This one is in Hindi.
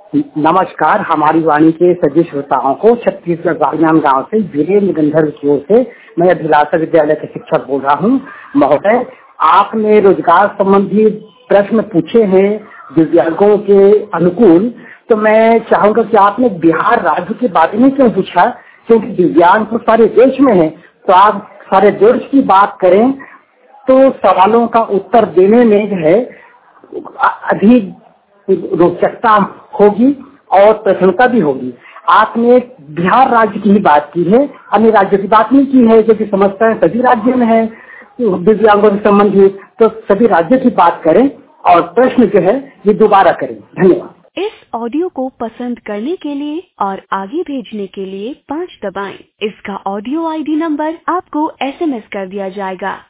नमस्कार। हमारी वाणी के सभी श्रोताओं को छत्तीसगढ़ राजनांदगांव से वीरेंद्र गंधर्व की ओर से मैं अभिलाषा विद्यालय के शिक्षक बोल रहा हूँ। महोदय, आपने रोजगार संबंधी प्रश्न पूछे हैं दिव्यांगों के अनुकूल, तो मैं चाहूंगा कि आपने बिहार राज्य के बारे में क्यों पूछा, क्योंकि दिव्यांग तो सारे देश में है, तो आप सारे देश की बात करें तो सवालों का उत्तर देने में जो है अधिक रोचकता होगी और प्रसन्नता भी होगी। आपने बिहार राज्य की ही बात की है, अन्य राज्यों की बात नहीं की है, क्योंकि समस्याएं सभी राज्यों में है दिव्यांगों से संबंधित, तो सभी राज्यों की बात करें और प्रश्न जो है ये दोबारा करें। धन्यवाद। इस ऑडियो को पसंद करने के लिए और आगे भेजने के लिए 5 दबाएं। इसका ऑडियो आईडी नंबर आपको SMS कर दिया जाएगा।